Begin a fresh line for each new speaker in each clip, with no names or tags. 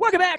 Welcome back,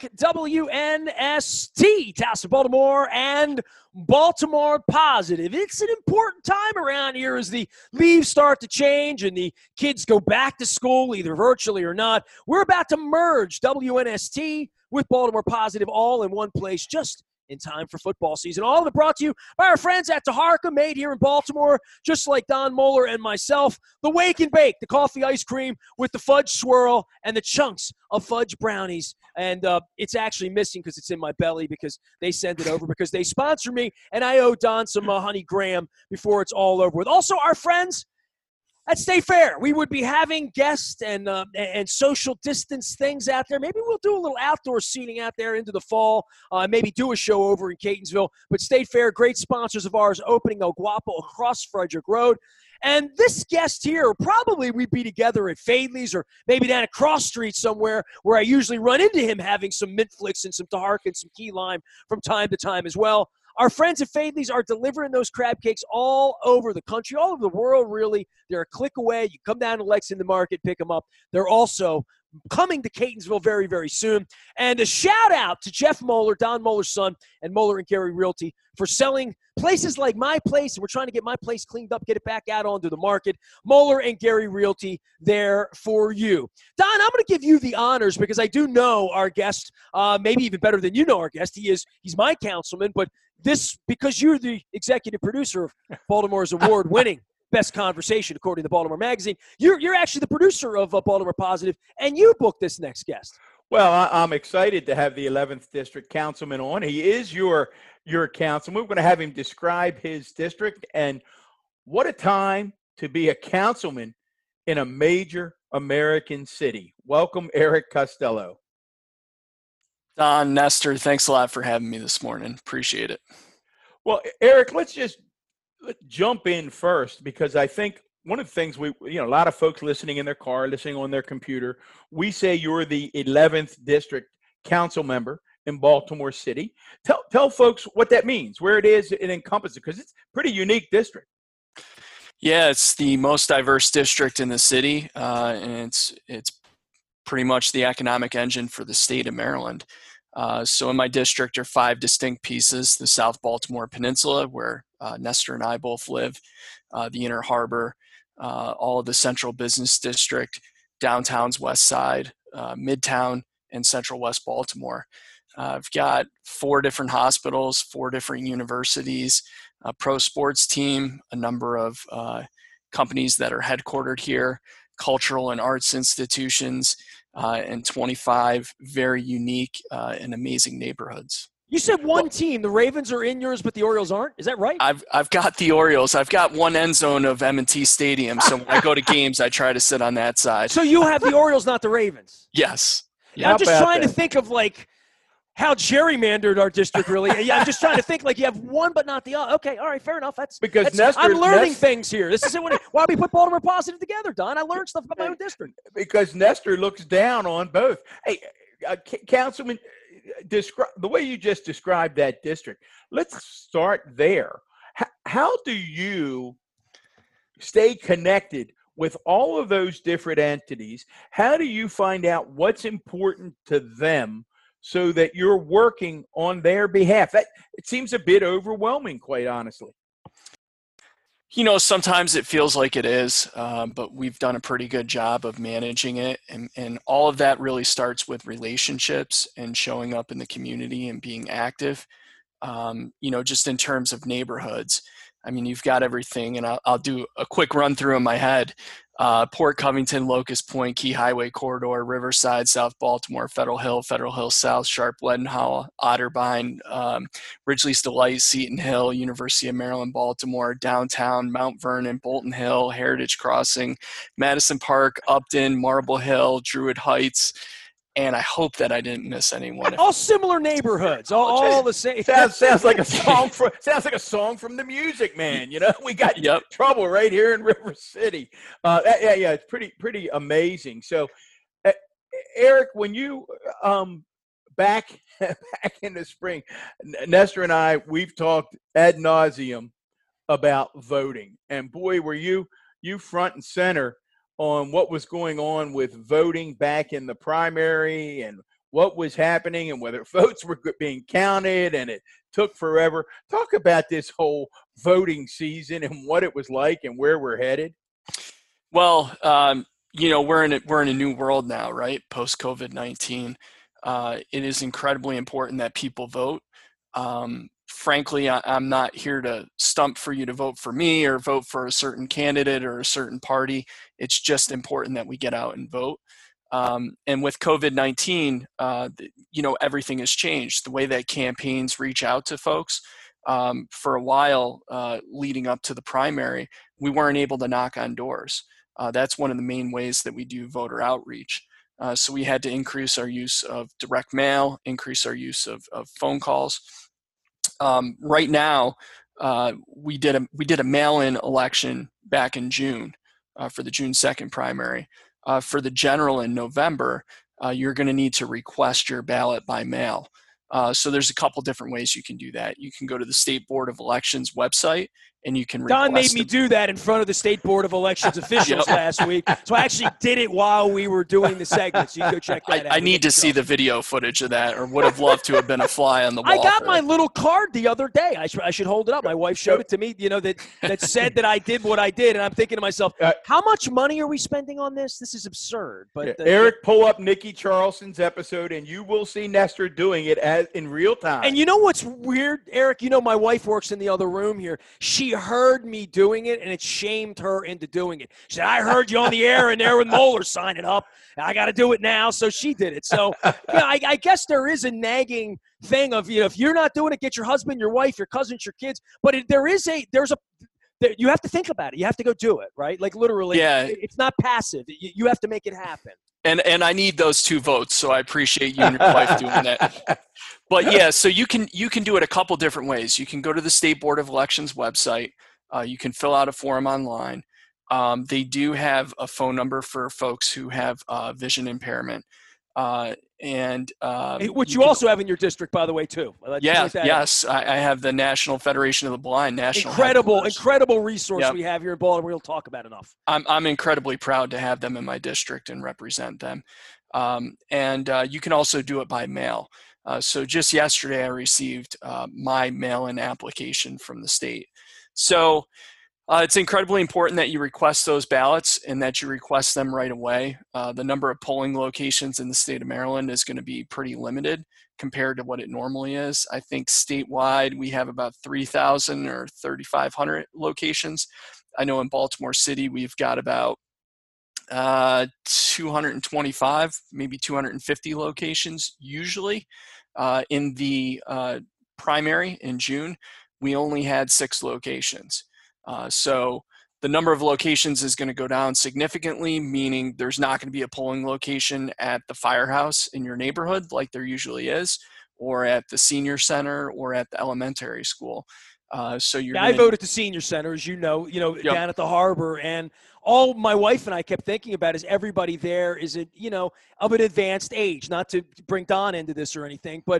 WNST, Tassel, Baltimore, and Baltimore Positive. It's an important time around here as the leaves start to change and the kids go back to school, either virtually or not. We're about to merge WNST with Baltimore Positive all in one place, just in time for football season. All of it brought to you by our friends at Taharka, made here in Baltimore, just like Don Moeller and myself. The Wake and Bake, the coffee ice cream with the fudge swirl and the chunks of fudge brownies. And it's actually missing because it's in my belly because they send it over because they sponsor me, and I owe Don some honey graham before it's all over with. Also, our friends at State Fair, we would be having guests and social distance things out there. Maybe we'll do a little outdoor seating out there into the fall, maybe do a show over in Catonsville. But State Fair, great sponsors of ours, opening El Guapo across Frederick Road. And this guest here, probably we'd be together at Fadley's or maybe down at Cross Street somewhere where I usually run into him having some mint flicks and some Taharka and some key lime from time to time as well. Our friends at Fadley's are delivering those crab cakes all over the country, all over the world, really. They're a click away. You come down to Lexington Market, pick them up. They're also coming to Catonsville very, very soon. And a shout-out to Jeff Moeller, Don Moeller's son, and Moeller & Gary Realty for selling places like my place. And we're trying to get my place cleaned up, get it back out onto the market. Moeller & Gary Realty there for you. Don, I'm going to give you the honors because I do know our guest, maybe even better than you know our guest. He's my councilman, but this, because you're the executive producer of Baltimore's award-winning Best Conversation, according to Baltimore Magazine, you're actually the producer of Baltimore Positive, and you booked this next guest.
Well, I'm excited to have the 11th District Councilman on. He is your councilman. We're going to have him describe his district, and what a time to be a councilman in a major American city. Welcome, Eric Costello.
Don, Nestor, thanks a lot for having me this morning. Appreciate it.
Well, Eric, let's jump in first, because I think one of the things a lot of folks listening in their car, listening on their computer, we say you're the 11th District Council member in Baltimore City. Tell folks what that means, where it is, it encompasses, because it's a pretty unique district.
Yeah, it's the most diverse district in the city, and it's pretty much the economic engine for the state of Maryland. So in my district are 5 distinct pieces: the South Baltimore Peninsula, where Nestor and I both live, the Inner Harbor, all of the Central Business District, downtown's West Side, Midtown, and Central West Baltimore. I've got 4 different hospitals, 4 different universities, a pro sports team, a number of companies that are headquartered here, cultural and arts institutions, and 25 very unique and amazing neighborhoods.
You said one team. The Ravens are in yours, but the Orioles aren't. Is that right?
I've got the Orioles. I've got one end zone of M&T Stadium, so when I go to games, I try to sit on that side.
So you have the Orioles, not the Ravens.
Yes.
Yeah, I'm just trying to think of how gerrymandered our district really. Yeah, I'm just trying to think you have one but not the other. Okay, all right, fair enough. I'm learning things here. This is why we put Baltimore Positive together, Don. I learned stuff about my own district.
Because Nestor looks down on both. Hey, Councilman, describe the way you just described that district. Let's start there. How do you stay connected with all of those different entities? How do you find out what's important to them so that you're working on their behalf? It seems a bit overwhelming, quite honestly.
Sometimes it feels like it is, but we've done a pretty good job of managing it. And all of that really starts with relationships and showing up in the community and being active, just in terms of neighborhoods. I mean, you've got everything, and I'll do a quick run through in my head. Port Covington, Locust Point, Key Highway Corridor, Riverside, South Baltimore, Federal Hill South, Sharp, Leadenhall, Otterbein, Ridgely's Delight, Seton Hill, University of Maryland, Baltimore, downtown, Mount Vernon, Bolton Hill, Heritage Crossing, Madison Park, Upton, Marble Hill, Druid Heights. And I hope that I didn't miss anyone.
All similar neighborhoods, all the same.
Sounds like a song from the Music Man. We got trouble right here in River City. It's pretty amazing. So, Eric, when you back in the spring, Nestor and I, we've talked ad nauseum about voting, and boy, were you front and center on what was going on with voting back in the primary and what was happening and whether votes were being counted, and it took forever. Talk about this whole voting season and what it was like and where we're headed.
Well, we're in a new world now, right? Post COVID-19, it is incredibly important that people vote. Frankly, I'm not here to stump for you to vote for me or vote for a certain candidate or a certain party. It's just important that we get out and vote. And with COVID-19, everything has changed. The way that campaigns reach out to folks, for a while leading up to the primary, we weren't able to knock on doors. That's one of the main ways that we do voter outreach. So we had to increase our use of direct mail, increase our use of phone calls. Right now, we did a mail-in election back in June for the June 2nd primary. For the general in November, you're going to need to request your ballot by mail. So there's a couple different ways you can do that. You can go to the State Board of Elections website and you can request.
Don made me do that in front of the State Board of Elections officials last week. So I actually did it while we were doing the segment. So you can go check that out.
I need to see the video footage of that, or would have loved to have been a fly on the wall.
I got my little card the other day. I should hold it up. My wife showed it to me, that said that I did what I did. And I'm thinking to myself, how much money are we spending on this? This is absurd. But
Eric, pull up Nikki Charleston's episode and you will see Nestor doing it in real time.
And you know what's weird, Eric? My wife works in the other room here. She heard me doing it, and it shamed her into doing it. She said, I heard you on the air and there with Moeller signing up. I got to do it now. So she did it. So I guess there is a nagging thing of, if you're not doing it, get your husband, your wife, your cousins, your kids. But you have to think about it. You have to go do it, right? Like literally, it's not passive. You have to make it happen.
And I need those 2 votes, so I appreciate you and your wife doing that. But so you can do it a couple different ways. You can go to the State Board of Elections website. You can fill out a form online. They do have a phone number for folks who have vision impairment.
Which you also have in your district, by the way, too.
Yes. I have the National Federation of the Blind.
Incredible resource we have here in Baltimore. We'll talk about enough.
I'm incredibly proud to have them in my district and represent them. You can also do it by mail. So just yesterday, I received my mail-in application from the state. So it's incredibly important that you request those ballots and that you request them right away. The number of polling locations in the state of Maryland is going to be pretty limited compared to what it normally is. I think statewide we have about 3,000 or 3,500 locations. I know in Baltimore City we've got about 225, maybe 250 locations usually. In the primary in June, we only had 6 locations. So the number of locations is going to go down significantly, meaning there's not going to be a polling location at the firehouse in your neighborhood like there usually is, or at the senior center or at the elementary school. I
voted at the senior center, as down at the harbor, and all my wife and I kept thinking about is everybody there is of an advanced age. Not to bring Don into this or anything, but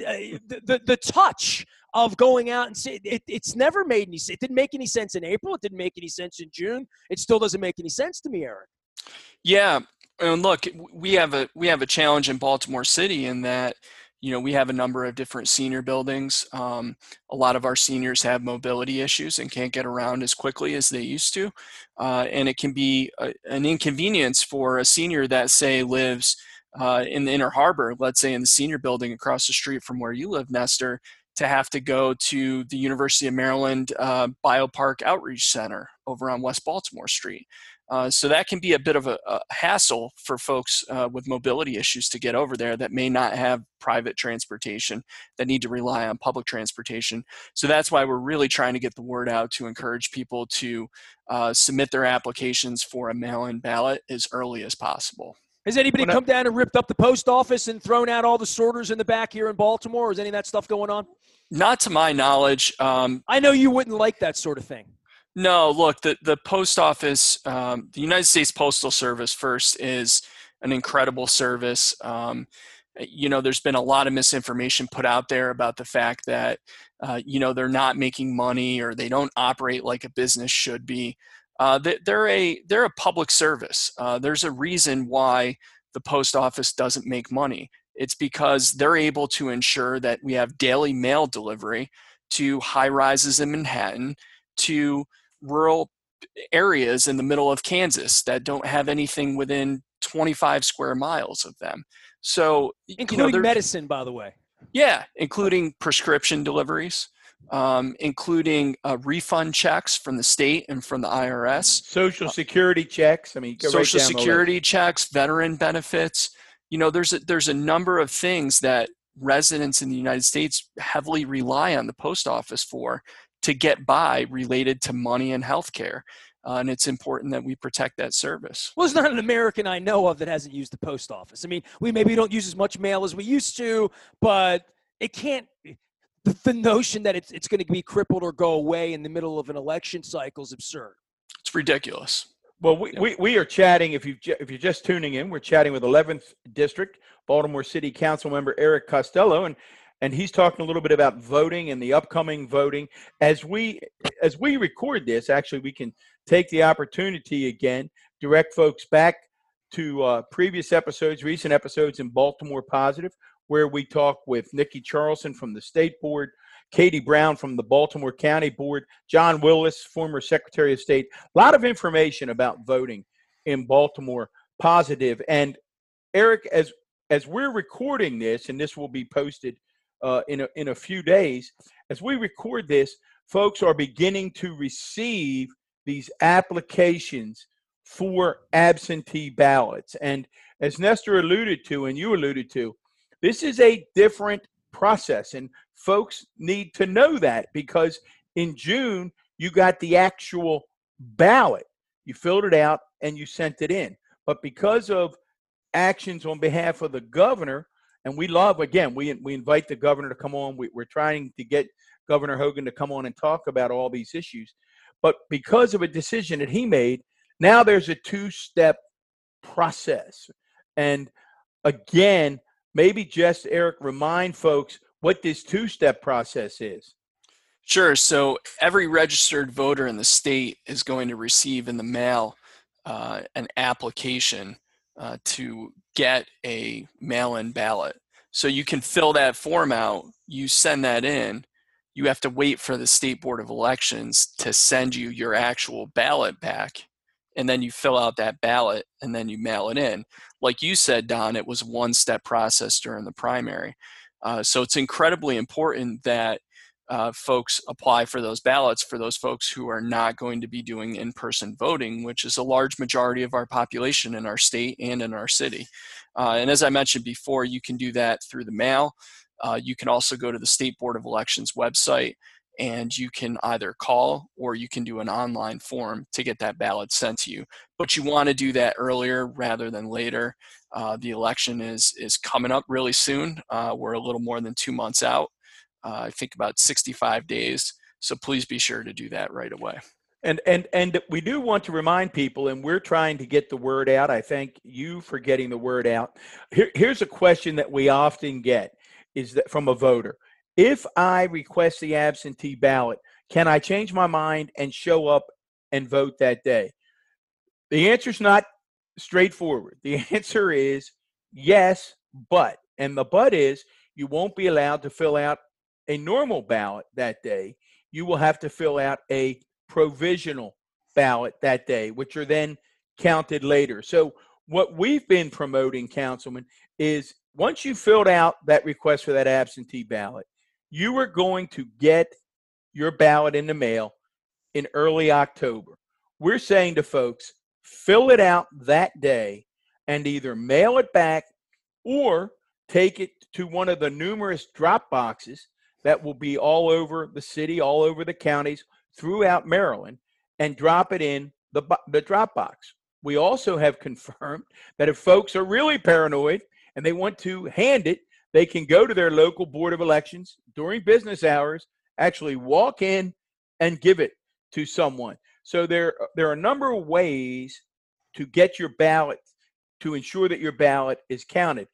the touch of going out and see it's never made any sense. It didn't make any sense in April. It didn't make any sense in June. It still doesn't make any sense to me, Eric.
Yeah, and look, we have a challenge in Baltimore City in that. We have a number of different senior buildings. A lot of our seniors have mobility issues and can't get around as quickly as they used to. And it can be an inconvenience for a senior that, say, lives in the Inner Harbor, let's say in the senior building across the street from where you live, Nestor, to have to go to the University of Maryland Biopark Outreach Center over on West Baltimore Street. So that can be a bit of a hassle for folks with mobility issues to get over there that may not have private transportation, that need to rely on public transportation. So that's why we're really trying to get the word out to encourage people to submit their applications for a mail-in ballot as early as possible.
Has anybody come down and ripped up the post office and thrown out all the sorters in the back here in Baltimore? Or is any of that stuff going on?
Not to my knowledge.
I know you wouldn't like that sort of thing.
No, look, the post office, the United States Postal Service first is an incredible service. There's been a lot of misinformation put out there about the fact that, they're not making money or they don't operate like a business should be. They're a public service. There's a reason why the post office doesn't make money. It's because they're able to ensure that we have daily mail delivery to high rises in Manhattan, to rural areas in the middle of Kansas that don't have anything within 25 square miles of them. So,
including medicine, by the way.
Yeah, including prescription deliveries, including refund checks from the state and from the IRS.
Social Security checks. I mean,
Social Security checks, veteran benefits. There's a number of things that residents in the United States heavily rely on the post office for to get by related to money and healthcare. And it's important that we protect that service.
Well, there's not an American I know of that hasn't used the post office. I mean, we maybe don't use as much mail as we used to, but it can't – the notion that it's going to be crippled or go away in the middle of an election cycle is absurd.
It's ridiculous.
Well, we are chatting, if you're just tuning in, we're chatting with 11th District Baltimore City Council member Eric Costello, and he's talking a little bit about voting and the upcoming voting. As we record this, actually, we can take the opportunity again, direct folks back to previous episodes, recent episodes in Baltimore Positive, where we talk with Nikki Charlson from the State Board, Katie Brown from the Baltimore County Board, John Willis, former Secretary of State. A lot of information about voting in Baltimore Positive. And Eric, as we're recording this, and this will be posted in a few days, as we record this, folks are beginning to receive these applications for absentee ballots. And as Nestor alluded to, and you alluded to, this is a different process. And folks need to know that, because in June, you got the actual ballot. You filled it out and you sent it in. But because of actions on behalf of the governor, and we invite the governor to come on. We're trying to get Governor Hogan to come on and talk about all these issues. But because of a decision that he made, now there's a two-step process. And again, maybe just, Eric, remind folks what this two-step process is.
Sure. So every registered voter in the state is going to receive in the mail an application to get a mail-in ballot. So you can fill that form out, you send that in, you have to wait for the State Board of Elections to send you your actual ballot back, and then you fill out that ballot and then you mail it in. Like you said, Don, it was a one-step process during the primary. So it's incredibly important that folks apply for those ballots for those folks who are not going to be doing in-person voting, which is a large majority of our population in our state and in our city. And as I mentioned before, you can do that through the mail. You can also go to the State Board of Elections website, and you can either call or you can do an online form to get that ballot sent to you. But you want to do that earlier rather than later. The election is coming up really soon. We're a little more than 2 months out. I think about 65 days. So please be sure to do that right away.
And we do want to remind people, and we're trying to get the word out. I thank you for getting the word out. Here's a question that we often get, is that from a voter: if I request the absentee ballot, can I change my mind and show up and vote that day? The answer is not straightforward. The answer is yes, but. And the but is, you won't be allowed to fill out a normal ballot that day. You will have to fill out a provisional ballot that day, which are then counted later. So what we've been promoting, Councilman, is once you filled out that request for that absentee ballot, you are going to get your ballot in the mail in early October. We're saying to folks, fill it out that day and either mail it back or take it to one of the numerous drop boxes that will be all over the city, all over the counties, throughout Maryland, and drop it in the drop box. We also have confirmed that if folks are really paranoid and they want to hand it, they can go to their local Board of Elections during business hours, actually walk in and give it to someone. So there are a number of ways to get your ballot, to ensure that your ballot is counted.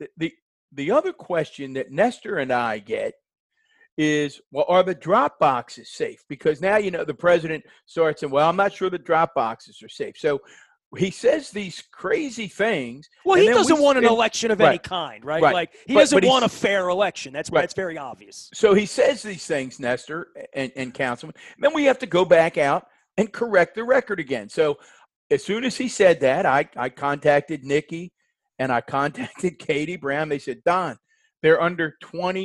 The other question that Nestor and I get is, well, are the drop boxes safe? Because now, the president starts saying, well, I'm not sure the drop boxes are safe. So he says these crazy things.
Well,
and
he
then
doesn't want an election of any
right,
kind, right?
right.
Like he
But
doesn't
he's
want a fair election. That's
right.
very obvious.
So he says these things, Nestor and Councilman. Then we have to go back out and correct the record again. So as soon as he said that, I contacted Nikki and I contacted Katie Brown. They said, Don, they're under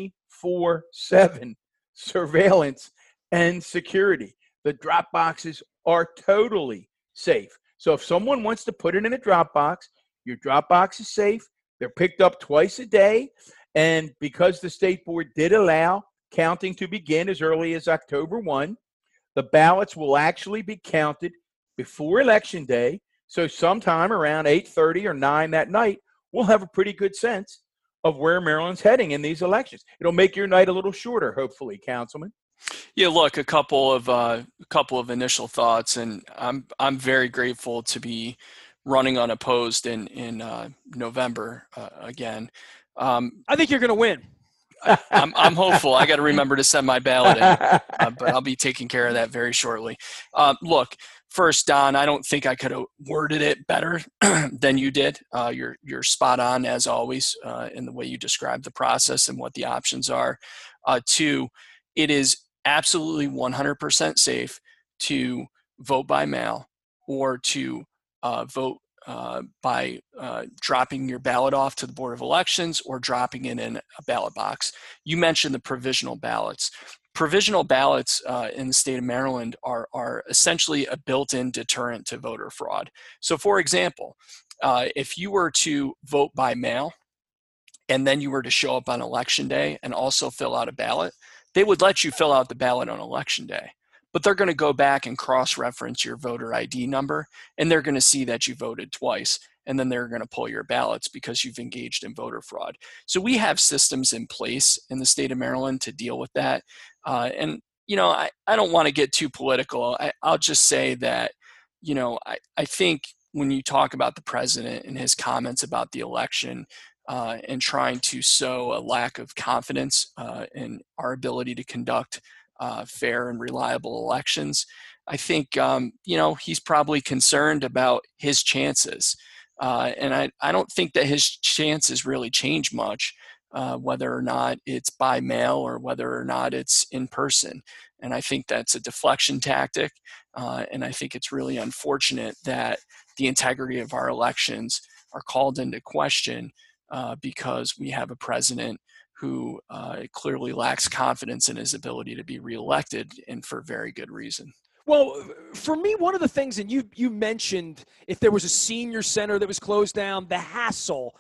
24/7 surveillance and security. The drop boxes are totally safe. So if someone wants to put it in a drop box, your drop box is safe. They're picked up twice a day. And because the state board did allow counting to begin as early as October 1, the ballots will actually be counted before Election Day. So sometime around 8:30 or 9 that night, we'll have a pretty good sense of where Maryland's heading in these elections. It'll make your night a little shorter, hopefully, Councilman.
Yeah, look, a couple of initial thoughts, and I'm very grateful to be running unopposed in November again.
I think you're going to win.
I'm hopeful. I got to remember to send my ballot in, but I'll be taking care of that very shortly. Look, first, Don, I don't think I could have worded it better than you did. You're spot on as always in the way you describe the process and what the options are. Two, it is absolutely 100% safe to vote by mail or to vote by dropping your ballot off to the Board of Elections or dropping it in a ballot box. You mentioned the provisional ballots. Provisional ballots in the state of Maryland are essentially a built-in deterrent to voter fraud. So for example, if you were to vote by mail and then you were to show up on election day and also fill out a ballot, they would let you fill out the ballot on election day. But they're going to go back and cross-reference your voter ID number, and they're going to see that you voted twice, and then they're going to pull your ballots because you've engaged in voter fraud. So we have systems in place in the state of Maryland to deal with that. And, you know, I don't want to get too political. I'll just say that, you know, I think when you talk about the president and his comments about the election and trying to sow a lack of confidence in our ability to conduct fair and reliable elections, I think, you know, he's probably concerned about his chances. And I don't think that his chances really change much, whether or not it's by mail or whether or not it's in person. And I think that's a deflection tactic. And I think it's really unfortunate that the integrity of our elections are called into question because we have a president who clearly lacks confidence in his ability to be reelected, and for very good reason.
Well, for me, one of the things, and you mentioned if there was a senior center that was closed down, the hassle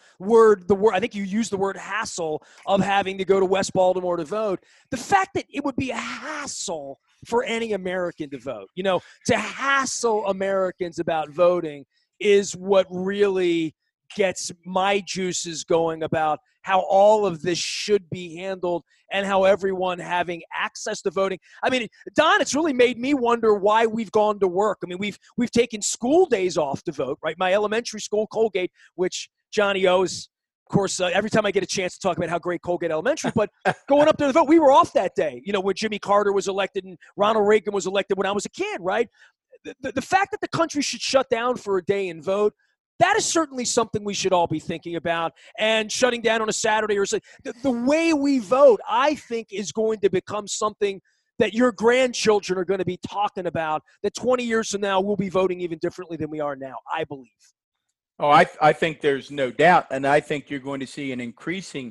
I think you used the word hassle of having to go to West Baltimore to vote. The fact that it would be a hassle for any American to vote, you know, to hassle Americans about voting is what really gets my juices going about how all of this should be handled and how everyone having access to voting. I mean, Don, it's really made me wonder why we've gone to work. I mean, we've taken school days off to vote, right? My elementary school, Colgate, which Johnny O's, of course, every time I get a chance to talk about how great Colgate Elementary, but going up there to vote, we were off that day, you know, when Jimmy Carter was elected and Ronald Reagan was elected when I was a kid, right? The fact that the country should shut down for a day and vote, that is certainly something we should all be thinking about. And shutting down on a Saturday or the way we vote, I think, is going to become something that your grandchildren are going to be talking about, that 20 years from now we'll be voting even differently than we are now, I believe.
Oh, I think there's no doubt. And I think you're going to see an increasingly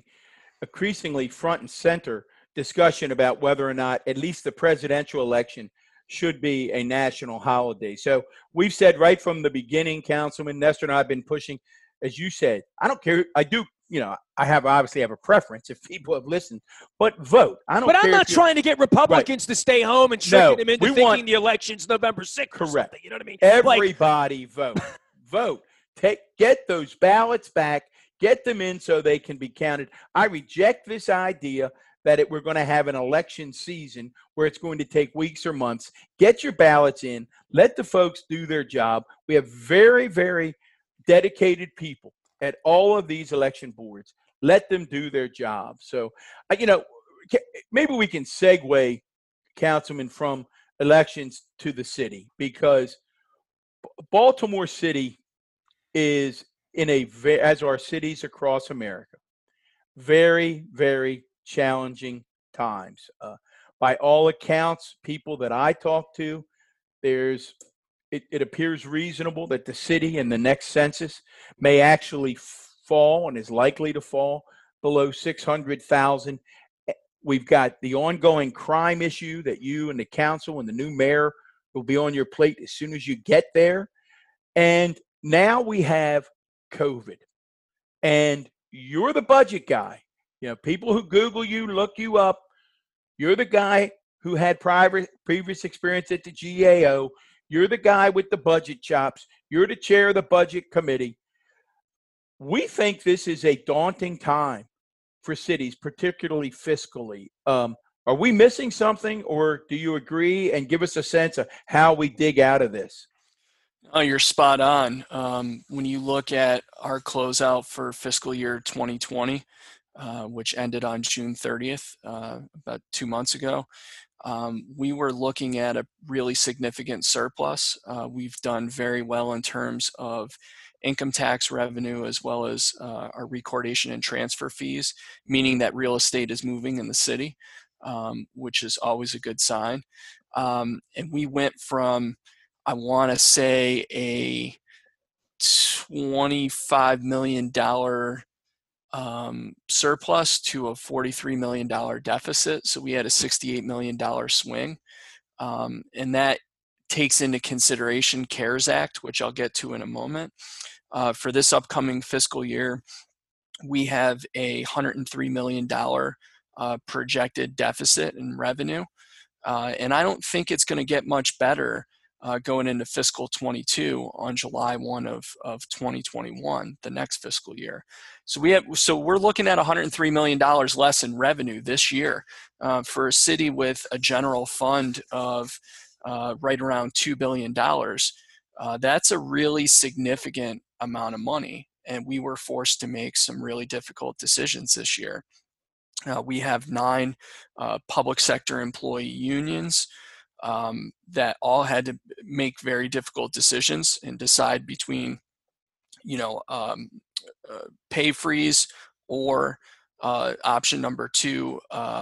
front and center discussion about whether or not at least the presidential election should be a national holiday. So we've said right from the beginning, Councilman Nestor and I have been pushing, as you said, I don't care. I do, you know, I obviously have a preference if people have listened, but vote. I don't care.
But I'm not trying to get Republicans to stay home and tricking them into thinking the election's November 6th.
Correct.
You know what I mean?
Everybody vote. Vote. Get those ballots back. Get them in so they can be counted. I reject this idea that we're going to have an election season where it's going to take weeks or months. Get your ballots in. Let the folks do their job. We have very, very dedicated people at all of these election boards. Let them do their job. So, you know, maybe we can segue, Councilman, from elections to the city, because Baltimore City is as our cities across America, very, very challenging times. By all accounts, people that I talk to, it appears reasonable that the city in the next census may actually fall and is likely to fall below 600,000. We've got the ongoing crime issue that you and the council and the new mayor will be on your plate as soon as you get there. And now we have COVID. And you're the budget guy. You know, people who Google you, look you up, you're the guy who had previous experience at the GAO. You're the guy with the budget chops. You're the chair of the budget committee. We think this is a daunting time for cities, particularly fiscally. Are we missing something, or do you agree, and give us a sense of how we dig out of this?
Oh, you're spot on. When you look at our closeout for fiscal year 2020, which ended on June 30th, about 2 months ago, we were looking at a really significant surplus. We've done very well in terms of income tax revenue, as well as our recordation and transfer fees, meaning that real estate is moving in the city, which is always a good sign. And we went from, I want to say, a $25 million surplus to a $43 million deficit. So we had a $68 million swing. And that takes into consideration CARES Act, which I'll get to in a moment. For this upcoming fiscal year, we have a $103 million projected deficit in revenue. And I don't think it's going to get much better going into fiscal 22 on July 1 of 2021, the next fiscal year. So we're looking at $103 million less in revenue this year for a city with a general fund of right around $2 billion. That's a really significant amount of money, and we were forced to make some really difficult decisions this year. We have 9 public sector employee unions that all had to make very difficult decisions and decide between, pay freeze or option number 2,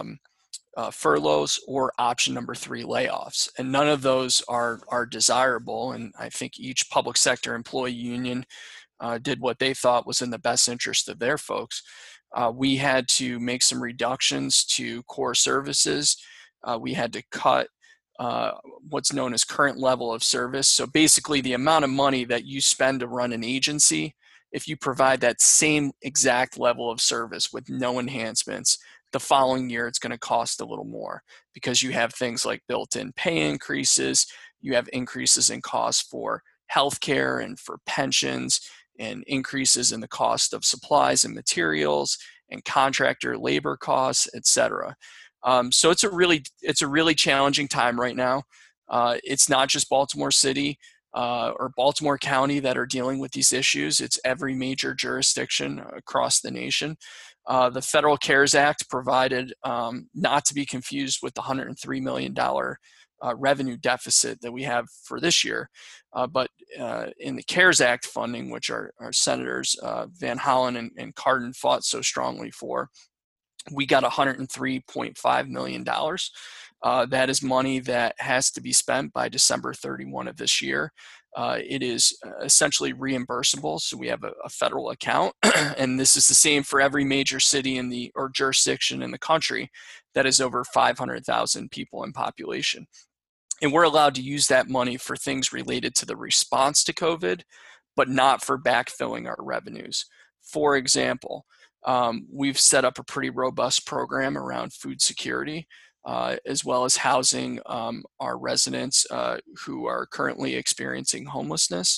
furloughs, or option number 3, layoffs. And none of those are desirable. And I think each public sector employee union did what they thought was in the best interest of their folks. We had to make some reductions to core services. We had to cut what's known as current level of service. So basically the amount of money that you spend to run an agency, if you provide that same exact level of service with no enhancements, the following year it's going to cost a little more, because you have things like built-in pay increases, you have increases in costs for healthcare and for pensions, and increases in the cost of supplies and materials and contractor labor costs, etc. So it's a really challenging time right now. It's not just Baltimore City or Baltimore County that are dealing with these issues. It's every major jurisdiction across the nation. The Federal CARES Act provided, not to be confused with the $103 million revenue deficit that we have for this year, but in the CARES Act funding, which our Senators Van Hollen and Cardin fought so strongly for, we got $103.5 million. That is money that has to be spent by December 31 of this year. It is essentially reimbursable, so we have a federal account, and this is the same for every major city or jurisdiction in the country that is over 500,000 people in population. And we're allowed to use that money for things related to the response to COVID, but not for backfilling our revenues. For example, we've set up a pretty robust program around food security, as well as housing our residents who are currently experiencing homelessness,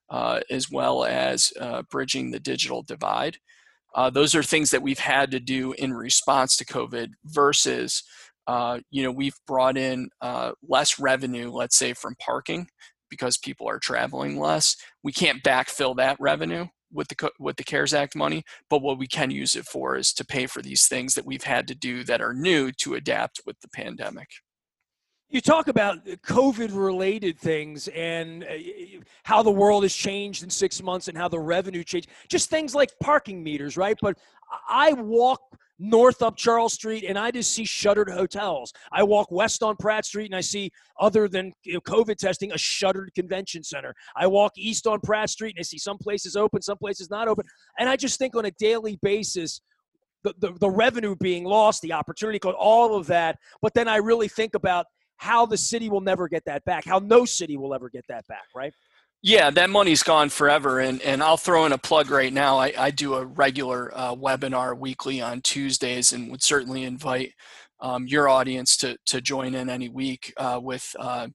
as well as bridging the digital divide. Those are things that we've had to do in response to COVID versus, we've brought in less revenue, let's say, from parking because people are traveling less. We can't backfill that revenue with the CARES Act money, but what we can use it for is to pay for these things that we've had to do that are new to adapt with the pandemic.
You talk about COVID-related things and how the world has changed in 6 months and how the revenue changed. Just things like parking meters, right? But I walk north up Charles Street and I just see shuttered hotels. I walk west on Pratt Street and I see, other than COVID testing, a shuttered convention center. I walk east on Pratt Street and I see some places open, some places not open. And I just think on a daily basis, the revenue being lost, the opportunity cost, all of that. But then I really think about how the city will never get that back, how no city will ever get that back, right?
Yeah, that money's gone forever. And I'll throw in a plug right now. I do a regular webinar weekly on Tuesdays and would certainly invite your audience to join in any week with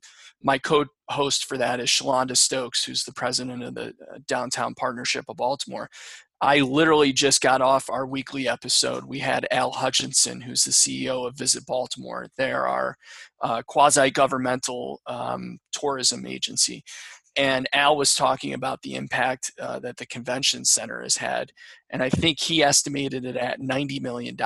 my co-host for that is Shalonda Stokes, who's the president of the Downtown Partnership of Baltimore. I literally just got off our weekly episode. We had Al Hutchinson, who's the CEO of Visit Baltimore. They're our quasi-governmental tourism agency. And Al was talking about the impact that the convention center has had. And I think he estimated it at $90 million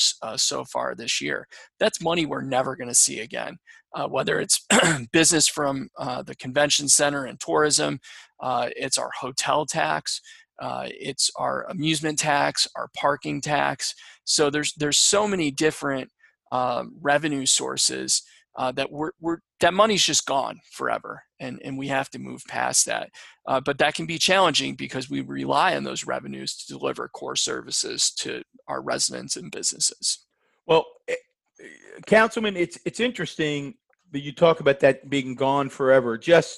so far this year. That's money we're never going to see again, whether it's business from the convention center and tourism, it's our hotel tax, it's our amusement tax, our parking tax. So there's so many different revenue sources that that money's just gone forever, and we have to move past that. But that can be challenging because we rely on those revenues to deliver core services to our residents and businesses.
Well, Councilman, it's interesting that you talk about that being gone forever. Just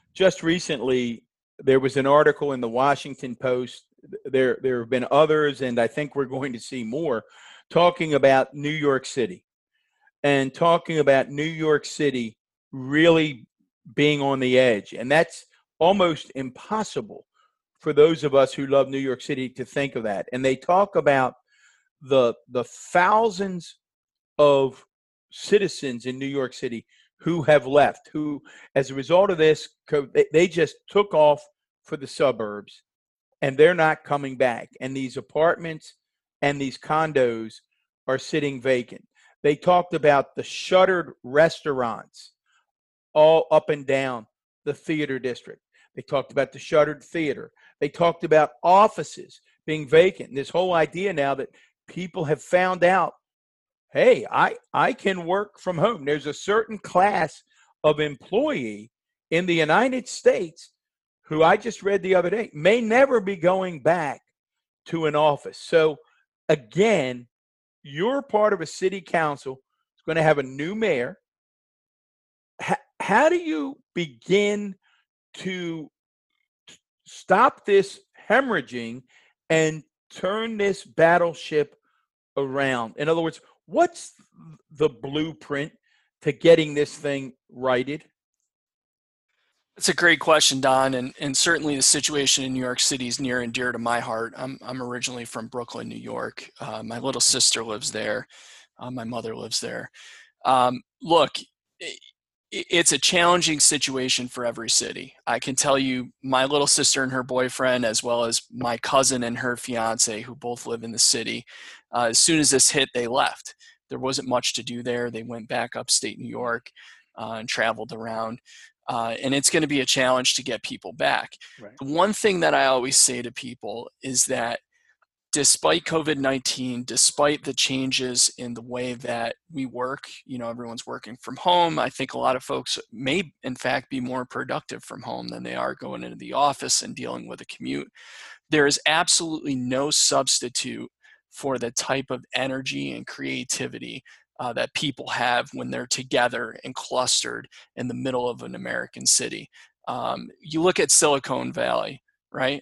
recently, there was an article in the Washington Post. There have been others, and I think we're going to see more, talking about New York City and talking about New York City really being on the edge. And that's almost impossible for those of us who love New York City to think of that. And they talk about the thousands of citizens in New York City who have left, who, as a result of this, they just took off for the suburbs, and they're not coming back. And these apartments and these condos are sitting vacant. They talked about the shuttered restaurants all up and down the theater district. They talked about the shuttered theater. They talked about offices being vacant. And this whole idea now that people have found out, hey, I can work from home. There's a certain class of employee in the United States who I just read the other day may never be going back to an office. So again, you're part of a city council. It's going to have a new mayor. How do you begin to stop this hemorrhaging and turn this battleship around? In other words, what's the blueprint to getting this thing righted?
That's a great question, Don, and certainly the situation in New York City is near and dear to my heart. I'm originally from Brooklyn, New York. My little sister lives there. My mother lives there. Look, it's a challenging situation for every city. I can tell you my little sister and her boyfriend, as well as my cousin and her fiance, who both live in the city, as soon as this hit, they left. There wasn't much to do there. They went back upstate New York and traveled around. And it's going to be a challenge to get people back. Right. The one thing that I always say to people is that despite COVID-19, despite the changes in the way that we work, everyone's working from home. I think a lot of folks may, in fact, be more productive from home than they are going into the office and dealing with a commute. There is absolutely no substitute for the type of energy and creativity that people have when they're together and clustered in the middle of an American city. You look at Silicon Valley, right?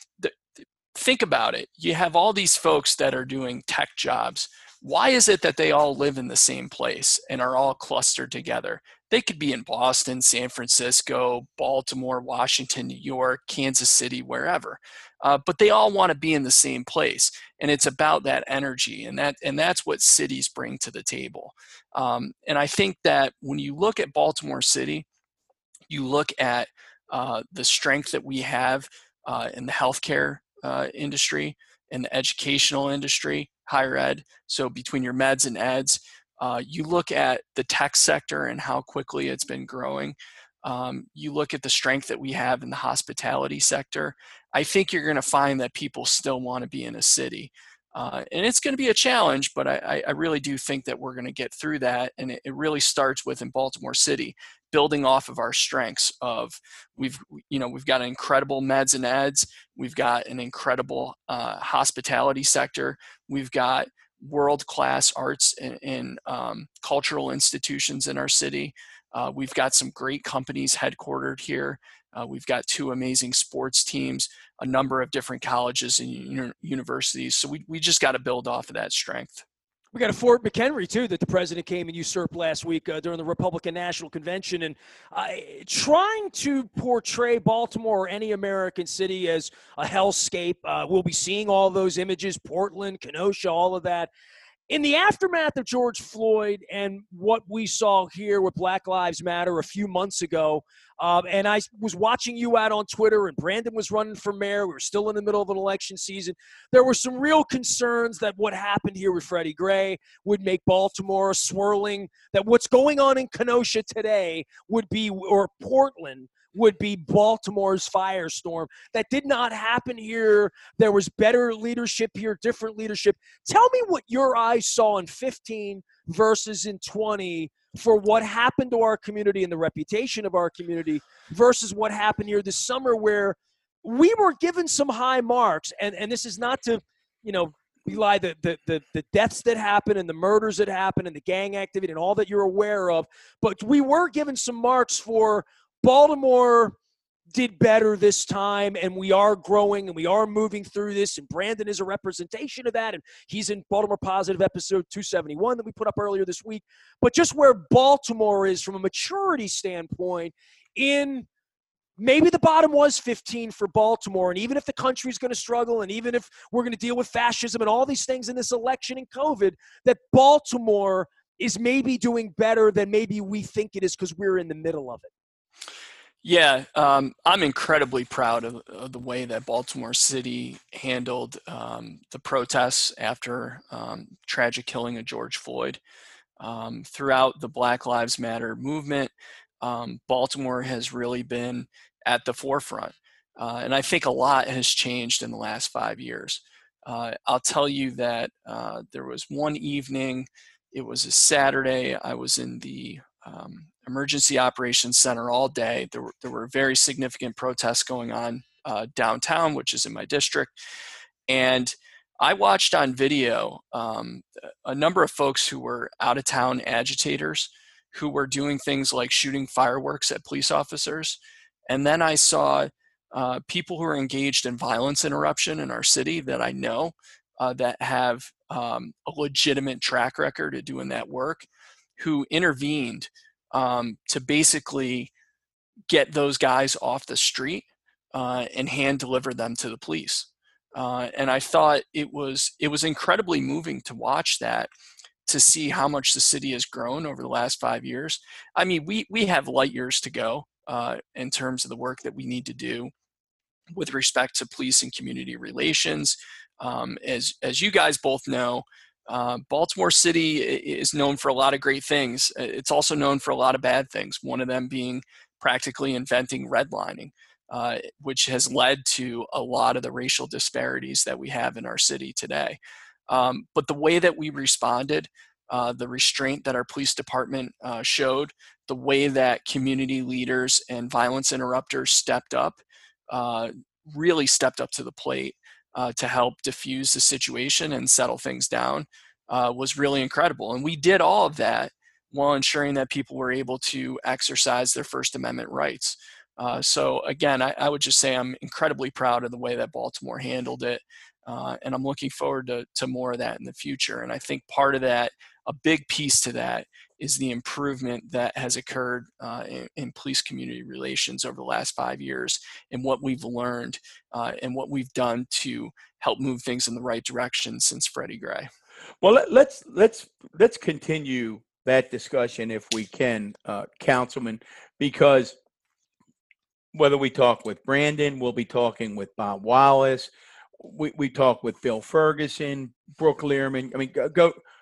Think about it. You have all these folks that are doing tech jobs. Why is it that they all live in the same place and are all clustered together? They could be in Boston, San Francisco, Baltimore, Washington, New York, Kansas City, wherever. But they all want to be in the same place. And it's about that energy. And that's what cities bring to the table. And I think that when you look at Baltimore City, you look at the strength that we have in the healthcare industry, in the educational industry, higher ed. So between your meds and eds, You look at the tech sector and how quickly it's been growing. You look at the strength that we have in the hospitality sector. I think you're going to find that people still want to be in a city. And it's going to be a challenge, but I really do think that we're going to get through that. And it really starts with in Baltimore City, building off of our strengths of we've got an incredible meds and eds. We've got an incredible hospitality sector. We've got world-class arts and cultural institutions in our city. We've got some great companies headquartered here. We've got 2 amazing sports teams, a number of different colleges and universities. So we just got to build off of that strength.
We got a Fort McHenry, too, that the president came and usurped last week during the Republican National Convention. And trying to portray Baltimore or any American city as a hellscape. We'll be seeing all those images, Portland, Kenosha, all of that. In the aftermath of George Floyd and what we saw here with Black Lives Matter a few months ago, and I was watching you out on Twitter, and Brandon was running for mayor. We were still in the middle of an election season. There were some real concerns that what happened here with Freddie Gray would make Baltimore swirling, that what's going on in Kenosha today would be, or Portland, would be Baltimore's firestorm. That did not happen here. There was better leadership here, different leadership. Tell me what your eyes saw in 15 versus in 20 for what happened to our community and the reputation of our community versus what happened here this summer, where we were given some high marks. And this is not to, belie the deaths that happened and the murders that happened and the gang activity and all that you're aware of, but we were given some marks for Baltimore did better this time, and we are growing and we are moving through this, and Brandon is a representation of that, and he's in Baltimore Positive episode 271 that we put up earlier this week. But just where Baltimore is from a maturity standpoint, in maybe the bottom was 15 for Baltimore, and even if the country's going to struggle, and even if we're going to deal with fascism and all these things in this election and COVID, that Baltimore is maybe doing better than maybe we think it is because we're in the middle of it.
Yeah, I'm incredibly proud of the way that Baltimore City handled the protests after tragic killing of George Floyd. Throughout the Black Lives Matter movement, Baltimore has really been at the forefront. And I think a lot has changed in the last 5 years. I'll tell you that there was one evening, it was a Saturday, I was in the Emergency Operations Center all day. There were very significant protests going on downtown, which is in my district. And I watched on video a number of folks who were out-of-town agitators who were doing things like shooting fireworks at police officers. And then I saw people who are engaged in violence interruption in our city that I know that have a legitimate track record of doing that work, who intervened to basically get those guys off the street and hand deliver them to the police. And I thought it was incredibly moving to watch that, to see how much the city has grown over the last 5 years. I mean, we have light years to go in terms of the work that we need to do with respect to police and community relations. As you guys both know, Baltimore City is known for a lot of great things. It's also known for a lot of bad things, one of them being practically inventing redlining, which has led to a lot of the racial disparities that we have in our city today. But the way that we responded, the restraint that our police department showed, the way that community leaders and violence interrupters stepped up, really stepped up to the plate to help diffuse the situation and settle things down, was really incredible. And we did all of that while ensuring that people were able to exercise their First Amendment rights. So again, I would just say I'm incredibly proud of the way that Baltimore handled it. And I'm looking forward to more of that in the future. And I think part of that, a big piece to that, is the improvement that has occurred in police community relations over the last 5 years, and what we've learned and what we've done to help move things in the right direction since Freddie Gray.
Well, let's continue that discussion if we can, Councilman, because whether we talk with Brandon, we'll be talking with Bob Wallace, we talk with Bill Ferguson, Brooke Learman. I mean,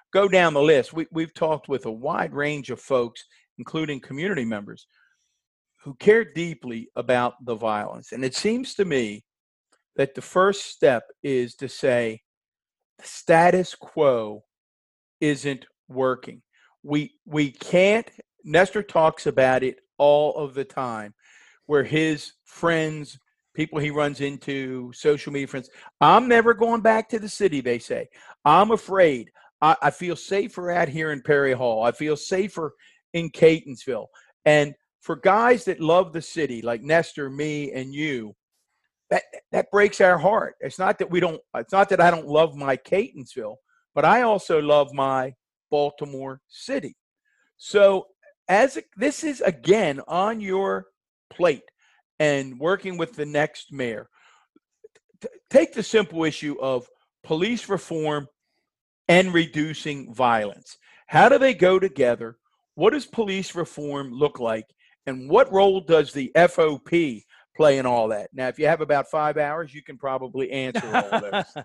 go down the list. We've talked with a wide range of folks, including community members, who care deeply about the violence. And it seems to me that the first step is to say the status quo isn't working. We can't, Nestor talks about it all of the time, where his friends, people he runs into, social media friends, I'm never going back to the city, they say. I'm afraid. I feel safer out here in Perry Hall. I feel safer in Catonsville. And for guys that love the city, like Nestor, me, and you, that breaks our heart. It's not that I don't love my Catonsville, but I also love my Baltimore City. So this is, again, on your plate and working with the next mayor. Take the simple issue of police reform and reducing violence. How do they go together? What does police reform look like? And what role does the FOP play in all that? Now, if you have about 5 hours, you can probably answer all those.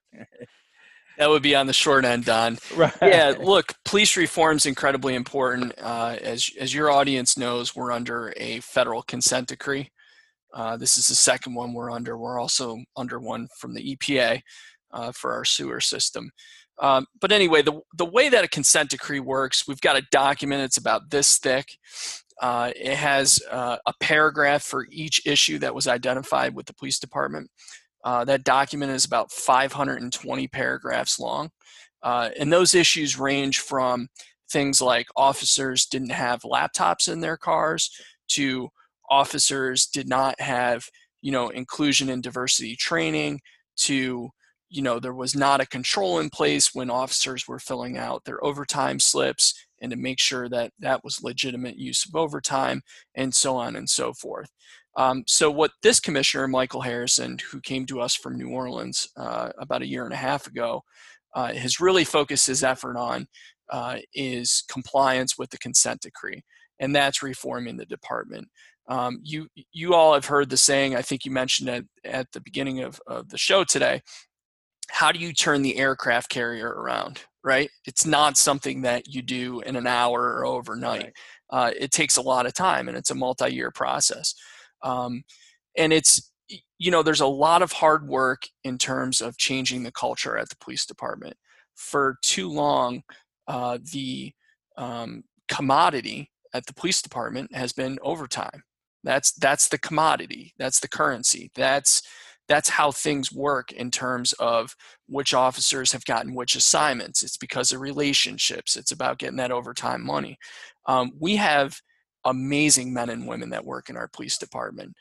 That would be on the short end, Don.
Right.
Yeah, look, police reform is incredibly important. As your audience knows, we're under a federal consent decree. This is the second one we're under. We're also under one from the EPA for our sewer system. But anyway, the way that a consent decree works, we've got a document. It's about this thick. It has a paragraph for each issue that was identified with the police department. That document is about 520 paragraphs long. And those issues range from things like officers didn't have laptops in their cars to officers did not have, inclusion and diversity training to, there was not a control in place when officers were filling out their overtime slips and to make sure that that was legitimate use of overtime and so on and so forth. So what this commissioner, Michael Harrison, who came to us from New Orleans about a year and a half ago, has really focused his effort on is compliance with the consent decree, and that's reforming the department. You all have heard the saying, I think you mentioned it at the beginning of the show today, how do you turn the aircraft carrier around, right? It's not something that you do in an hour or overnight. Right. It takes a lot of time, and it's a multi-year process. And it's, there's a lot of hard work in terms of changing the culture at the police department. For too long, the commodity at the police department has been overtime. That's the commodity. That's the currency. That's how things work in terms of which officers have gotten which assignments. It's because of relationships. It's about getting that overtime money. We have amazing men and women that work in our police department.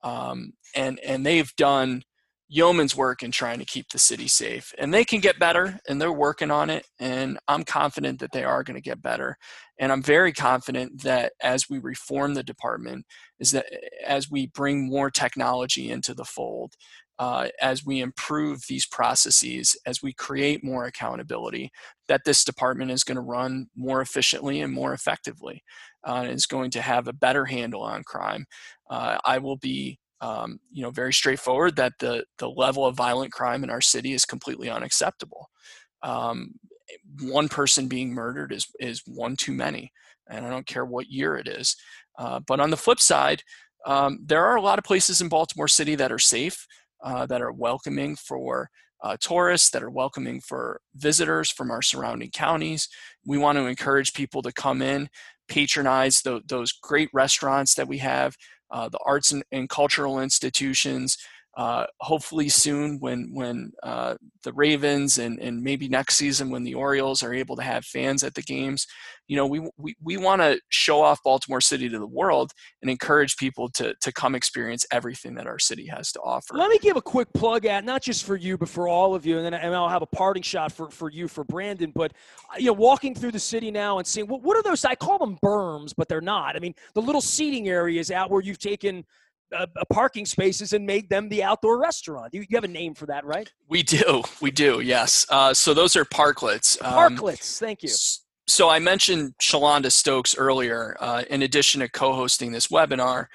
And they've done yeoman's work in trying to keep the city safe. And they can get better, and they're working on it. And I'm confident that they are going to get better. And I'm very confident that as we reform the department, is that as we bring more technology into the fold, as we improve these processes, as we create more accountability, that this department is going to run more efficiently and more effectively, and is going to have a better handle on crime. I will be very straightforward that the level of violent crime in our city is completely unacceptable. One person being murdered is one too many, and I don't care what year it is. But on the flip side, there are a lot of places in Baltimore City that are safe, that are welcoming for tourists, that are welcoming for visitors from our surrounding counties. We want to encourage people to come in, patronize those great restaurants that we have, the arts and cultural institutions. Hopefully soon when the Ravens and maybe next season when the Orioles are able to have fans at the games, we want to show off Baltimore City to the world and encourage people to come experience everything that our city has to offer.
Let me give a quick plug at, not just for you, but for all of you, and I'll have a parting shot for you, for Brandon. But walking through the city now and seeing what are those? I call them berms, but they're not. I mean, the little seating areas out where you've taken parking spaces and made them the outdoor restaurant. You have a name for that, right?
We do, yes. So those are parklets.
Parklets, thank you.
So I mentioned Shalonda Stokes earlier. In addition to co-hosting this webinar,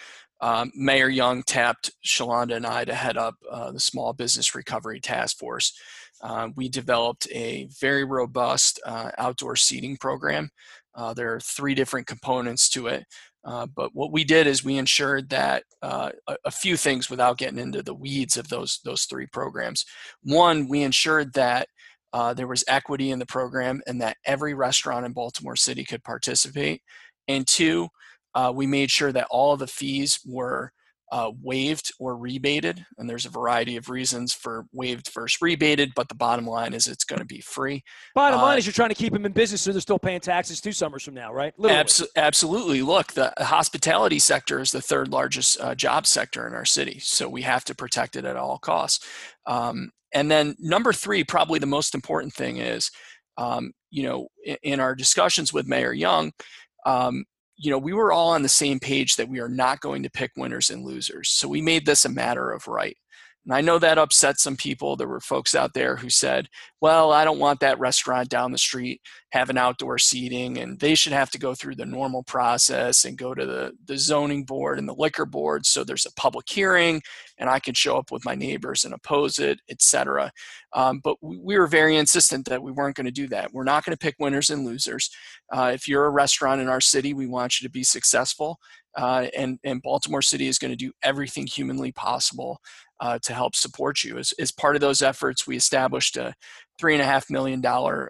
Mayor Young tapped Shalonda and I to head up the Small Business Recovery Task Force. we developed a very robust outdoor seating program. There are 3 different components to it. But what we did is we ensured that a few things without getting into the weeds of those 3 programs. One, we ensured that there was equity in the program and that every restaurant in Baltimore City could participate. And 2, we made sure that all of the fees were waived or rebated, and there's a variety of reasons for waived versus rebated, but the bottom line is it's going to be free.
Bottom line is you're trying to keep them in business so they're still paying taxes 2 summers from now, right?
Absolutely. Look, the hospitality sector is the 3rd largest job sector in our city, so we have to protect it at all costs. And then number 3, probably the most important thing is, in our discussions with Mayor Young, we were all on the same page that we are not going to pick winners and losers. So we made this a matter of right. And I know that upset some people. There were folks out there who said, well, I don't want that restaurant down the street having outdoor seating, and they should have to go through the normal process and go to the zoning board and the liquor board. So there's a public hearing and I can show up with my neighbors and oppose it, etc. But we were very insistent that we weren't going to do that. We're not going to pick winners and losers. If you're a restaurant in our city, we want you to be successful. And Baltimore City is going to do everything humanly possible to help support you. As part of those efforts, we established a $3.5 million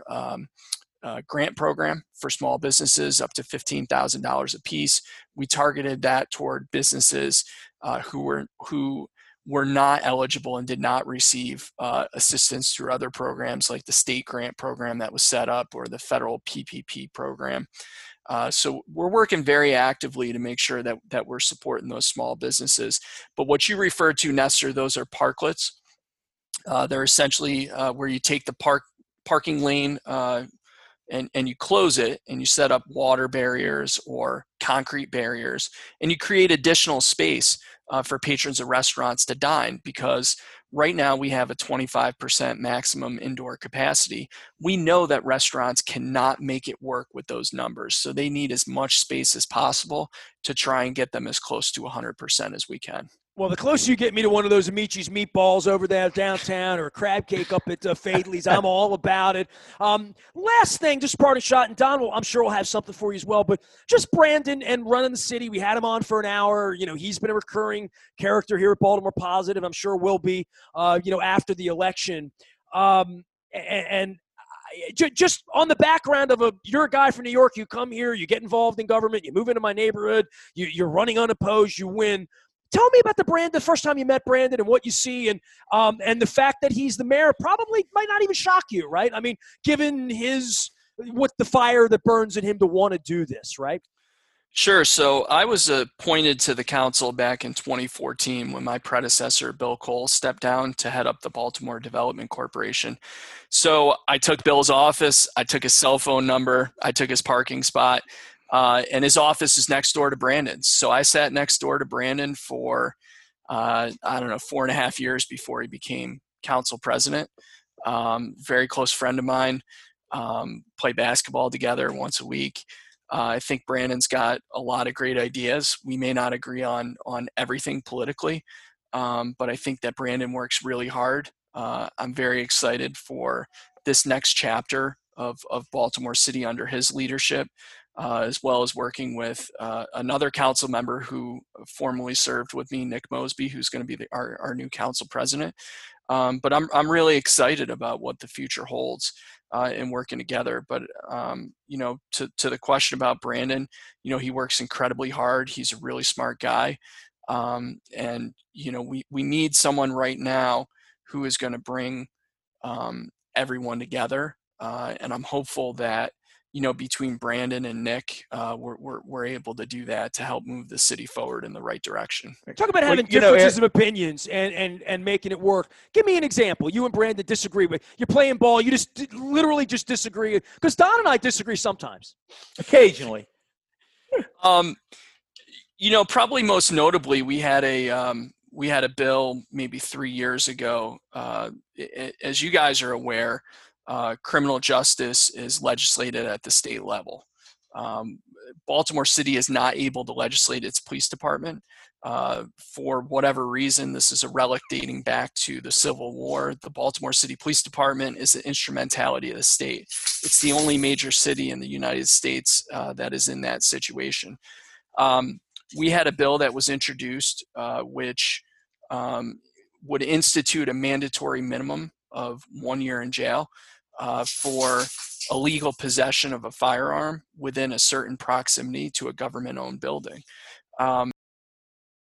grant program for small businesses up to $15,000 a piece. We targeted that toward businesses who were not eligible and did not receive assistance through other programs like the state grant program that was set up or the federal PPP program. So we're working very actively to make sure that we're supporting those small businesses. But what you referred to, Nestor, those are parklets. They're essentially where you take the parking lane and you close it and you set up water barriers or concrete barriers and you create additional space for patrons of restaurants to dine, because right now we have a 25% maximum indoor capacity. We know that restaurants cannot make it work with those numbers, so they need as much space as possible to try and get them as close to 100% as we can.
Well, the closer you get me to one of those Amici's meatballs over there downtown or a crab cake up at Fadley's, I'm all about it. Last thing, just part of shot, and Don, I'm sure we'll have something for you as well, but just Brandon and running the city. We had him on for an hour. He's been a recurring character here at Baltimore Positive. I'm sure will be, after the election. Just on the background of you're a guy from New York, you come here, you get involved in government, you move into my neighborhood, you're running unopposed, you win. Tell me about the first time you met Brandon and what you see, and the fact that he's the mayor probably might not even shock you, right? I mean, given what the fire that burns in him to want to do this, right?
Sure. So I was appointed to the council back in 2014 when my predecessor, Bill Cole, stepped down to head up the Baltimore Development Corporation. So I took Bill's office, I took his cell phone number, I took his parking spot. And his office is next door to Brandon's. So I sat next door to Brandon for, 4.5 years before he became council president. Very close friend of mine, play basketball together once a week. I think Brandon's got a lot of great ideas. We may not agree on everything politically, but I think that Brandon works really hard. I'm very excited for this next chapter of Baltimore City under his leadership. As well as working with another council member who formerly served with me, Nick Mosby, who's going to be our new council president. But I'm really excited about what the future holds in working together. But to the question about Brandon, he works incredibly hard. He's a really smart guy, and we need someone right now who is going to bring everyone together. And I'm hopeful that between Brandon and Nick, we're able to do that to help move the city forward in the right direction.
Talk about having differences of opinions and making it work. Give me an example. You and Brandon disagree, but you're playing ball. You just literally just disagree. Because Don and I disagree sometimes.
Occasionally.
Probably most notably, we had a bill maybe 3 years ago. As you guys are aware, criminal justice is legislated at the state level. Baltimore City is not able to legislate its police department. For whatever reason, this is a relic dating back to the Civil War. The Baltimore City Police Department is the instrumentality of the state. It's the only major city in the United States that is in that situation. We had a bill that was introduced which would institute a mandatory minimum of 1 year in jail for illegal possession of a firearm within a certain proximity to a government-owned building.